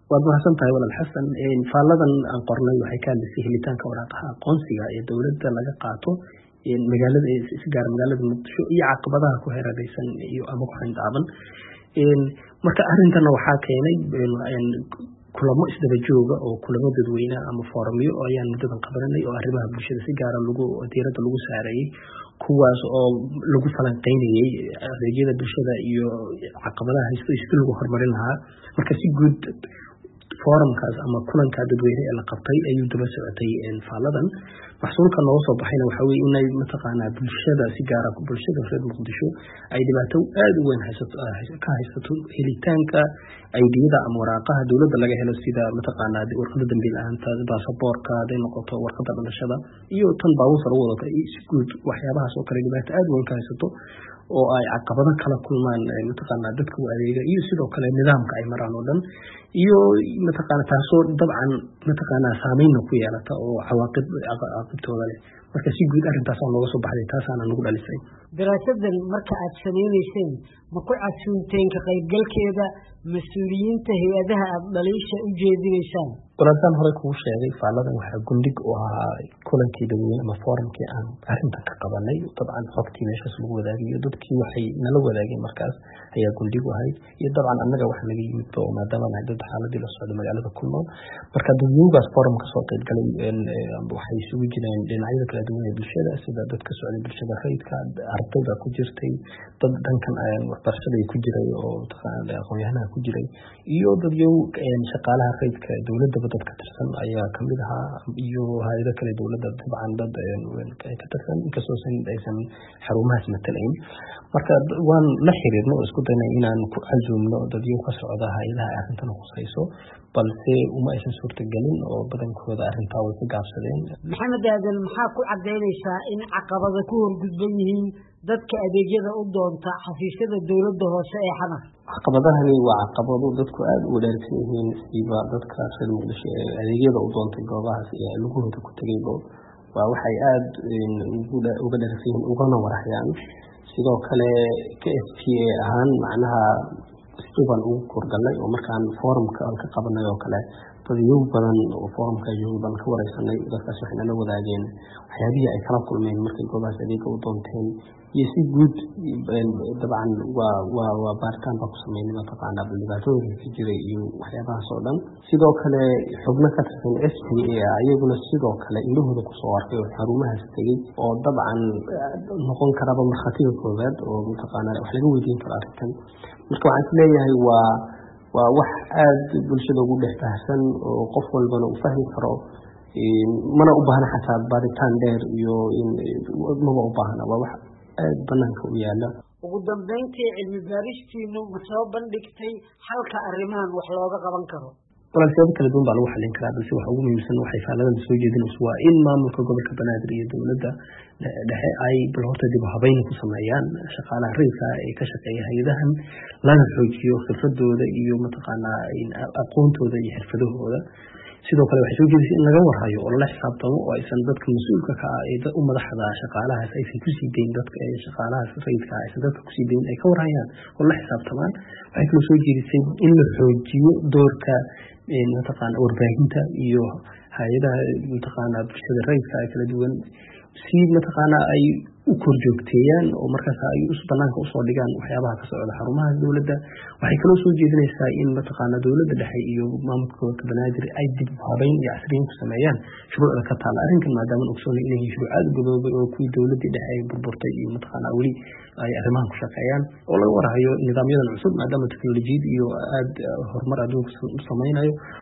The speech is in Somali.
waad mahadsantahay walaal xasan. Faaladan aan qornay waxay ka hadlaysay helitaanka waraaqaha aqoonsiga ee dowladda laga qaato magaalada si gaar magaalada Muqdisho iyo caqabadaha ku hareeraysan iyo ama ku xindaaban. Marka arrintan waxaa keenay kulamo isdaba jooga oo kulamo dadweyne ama fooramiyo ayaan muddadan qabanay oo arrimaha bulshada si gaar ah diiradda lagu saarayay, kuwaas oo lagu falanqeynayay adeegyada bulshada iyo caqabadaha haysta sidii lagu horumarin lahaa. Marka si guud forumkaas ama kulanka dadweyne ee la qabtay ayuu daba socotay faaladan. Maxsuulka nooga soo baxayna waxa weeye inay mataqaanaa bulshada si gaar ah bulshada reer Muqdisho ay dhibaato aad u weyn haysato helitaanka aydiyada ama waraaqaha dowladda laga helo sida mataqaanaa warqadda dambiil la'aanta, baasaboorka, haday noqoto warqadda dhalashada iyo tan baabuurka lagu wado si guud waxyaabahaas oo kale dhibaato aad u weyn ka haysato oo ay caqabado kala kulmaan mataqaanaa dadka u adeega iyo sidoo kale nidaamka ay maraan oo dhan iyo mataqaanaa taasoo dabcan mataqaanaa saameyn ku yeelata oo cawaaqibtooda leh. Marka si guud arrintaas aan looga soo baxday taasaana nagu dhalisay. daraasadan marka aad sameynayseen ma ku casuunteen ka qaybgalkeeda mas'uuliyiinta hay'adaha aad dhaliisha u jeedinaysaan? Walaashan hore kugu sheegay faaladan waxaa gundhig u ahaa kulankii dadweyne ama forumkii aan arrintan ka qabanay. Dabcan xogtii meeshaas lagu wadaagayo dadkii waxay nala wadaageen markaas ayaa gundhig u ahayd iyo dabcan annaga waxa naga yimid oo maadaama nahay dad xaaladii la socda magaalada ku nool. Marka dadweynahaas forum ka soo qaybgalay waxay isugu jireen dhinacyada kala duwan ee bulshada sida dadka socda bulshada rayidka, ardayda ku jirtay, dad dhankan waxbarashada ku jiray oo aqoon-yahanaha ku jiray iyo dadyo shaqaalaha rayidka dowladda dadka tirsan ayaa kamid ahaa iyo hay'ado kale dowladda dabcan dad ka tirsan inkastoo aysan xarumahaas matalayn. Marka waan la xiriirno isku daynay inaan ku casuumno dadyo ka socda hay'adaha arrintan khusayso balse uma aysan suurtagelin oo badankooda arrintaa way ka gaabsadeen. Maxamed Aadan, maxaa ku cadaynaysaa in caqabada ku horgudban yihiin dadka adeegyada u doonta xafiisyada dowladda hoose ee xamar? Caqabadahani waa caqabado dadku aad u dheeraysan yihiin siba dadka reer Muqdisho ee adeegyada u doontay goobahaas ee lugahooda ku tagayba waa waxay aad uga dheeraysan yihiin ugana warhayaan. Sidoo kale KSPA ahaan macnaha istuban ugu korgalay oo markaan forumka aan ka qabanay oo kale dadyo badan oo forumka joogan ka wareysanay dadkaas waxay nala wadaageen waxyaabihii ay kala kulmeen markay goobahaas adeega u doonteen iyo si guud dabcan waa baaritaan baa ku sameynay mataqaanaa dhibaatooyinka ka jiray iyo waxyaabahaas oo dhan. Sidoo kale xubno ka tirsan SPA ayaguna sidoo kale indhahooda kusoo arkay oo xarumahaas tegey oo dabcan noqon karaba markhaatiga koowaad oo mataqaanaa wax laga weydiin karo arrintan. Marka waxaan isleeyahay waa wax aad bulshada ugu dhex baahsan oo qof walbana u fahmi karo mana u baahna xataa baaritaan dheer iyo maba u baahna waa wax aad banaanka u yaala. Ugu dambeyntii cilmi baaristiinu ma soo bandhigtay xalka arrimahan wax looga qaban karo? Walaal kala duwan baa lagu xalin karaa balse waxa ugu muhiimsan waxay faaladan soo jeedinaysaa waa in maamulka gobolka Banaadir iyo dowladda dhexe ay horta dib u habeyn ku sameeyaan shaqaalaha rayidka ee ka shaqeeya hay'adahan lana xoojiyo khibradooda iyo mataqaanaa aqoontooda iyo xirfadahooda. sidoo kale waxay soo jeedisay in laga warhayo oo la xisaabtamo oo aysan dadka mas'uulka ka ah ee u madaxda shaqaalahaas aysan ku sii deyn dadka ee shaqaalahaas rayidka aysan dadka ku sii deyn ay ka warhayaan oo la xisaabtamaan. Waxay kala soo jeedisay in la xoojiyo doorka mataqaanaa warbaahinta iyo hay'adaha mataqaanaa bulshada rayidka ay kala duwan si mataqaanaa ay u korjoogteeyaan oo markaas ay banaanka usoo dhigaan waxyaabaha ka socda xarumaha dowladda. Waxay kaloo soo jeedinaysaa in mataqaanaa dowladda dhexe iyo maamulka gobolka Banaadir ay dib u habeyn iyo casriyeyn ku sameeyaan shuruucda ka taala arrinkan maadaama ogsoonay inay yihiin shuruuc aad u gaboobay oo kuwii dowladdii dhexe ay burburtay iyo mataqaanaa weli ay arrimahan ku shaqeeyaan oo laga warhayo nidaamyadan cusub maadaama teknolojiyad iyo aad horumar adduunka u sameynayo.